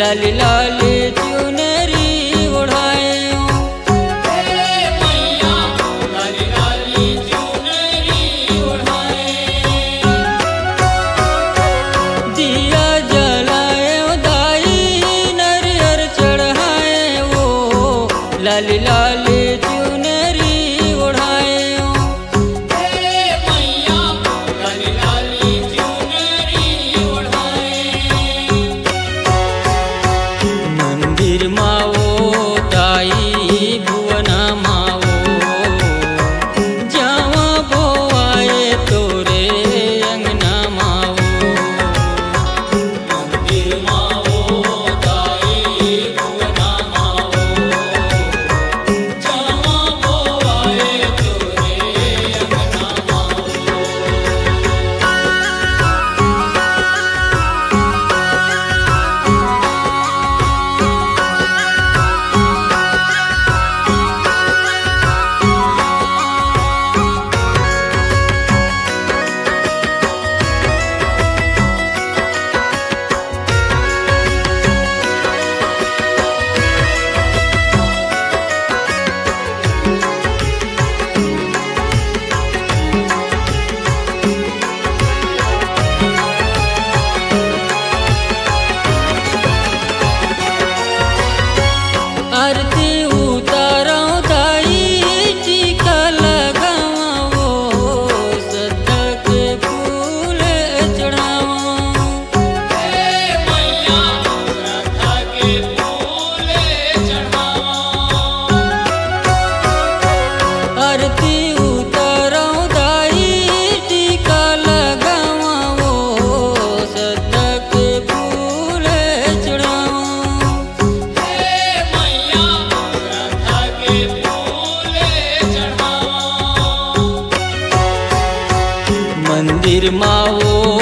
लाली लाली चुनरी ओढ़ाए लाली लाली चुनरी ओढ़ाए दिया जलाए दाई नरियर चढ़ाए वो लाली लाली चुनरी ओढ़ाए लाली लाली चुनरी ओढ़ाए मंदिर माओ दाई भुवना माओ जावा बोआए तोरे अंगना माओ मंदिर माओ दाई भुवना माओ जावा बोआए तोरे अंगना माओ आरती उतारो दाई टीका लगाओ सदा के फूल चढ़ाओ मैया सदा के फूल चढ़ाओ आरती उतारो दाई टीका लगाओ सदा के फूल चढ़ाओ मंदिर माओ